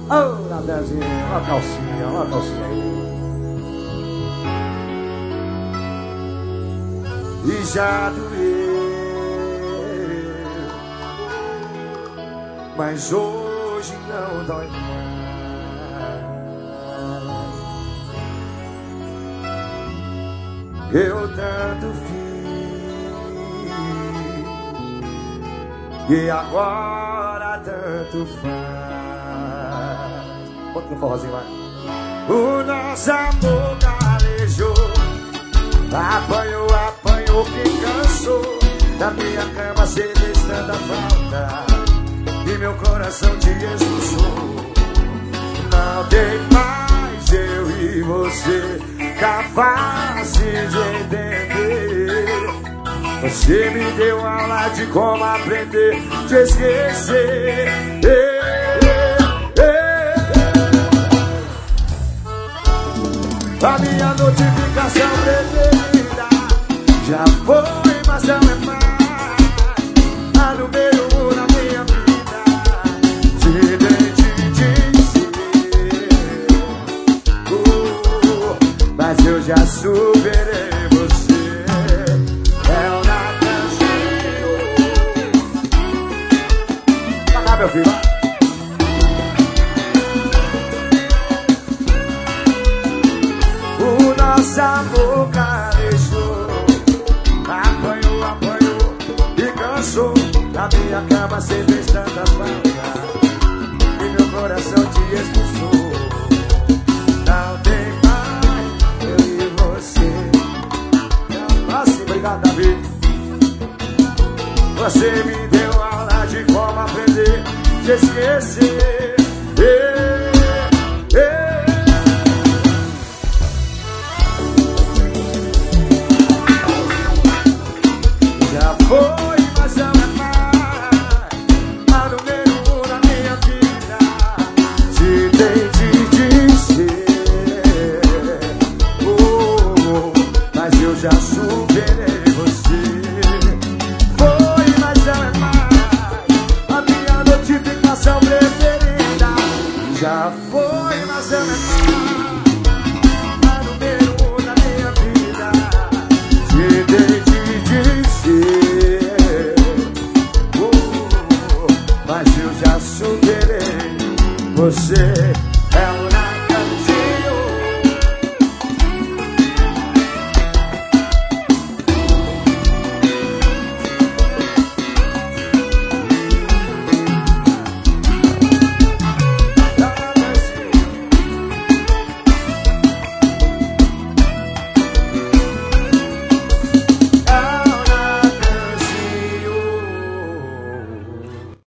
Oh, Nadezinho, olha a calcinha, olha a calcinha aí. E já doeu, mas hoje não dói mais. Eu tanto fiz e agora tanto faz. Bota no forrozinho, vai. O nosso amor calejou, apanhou, apanhou que cansou. Da minha cama cê fez tanta falta e meu coração te expulsou. Não tem mais eu e você capazes de entender. Você me deu aula de como aprender te esquecer. A minha notificação preferida já foi, mas não é mais a número 1 na minha vida. Te dei de dizer, mas eu já superei você. É o Natanzinho. Tá lá, meu filho. Nosso amor calejou, apanhou, apanhou e cansou. Na minha cama cê fez tanta falta e meu coração te expulsou. Não tem mais eu e você. Assim, obrigado, Davi. Você me deu aula de como aprender te esquecer. Foi, mas não é mais a número 1 na minha vida. Te dei de dizer, mas eu já superei você. Foi, mas não é mais a minha notificação preferida. Já foi, mas não é mais a número 1 na minha vida. Te dei de mas eu já superei você.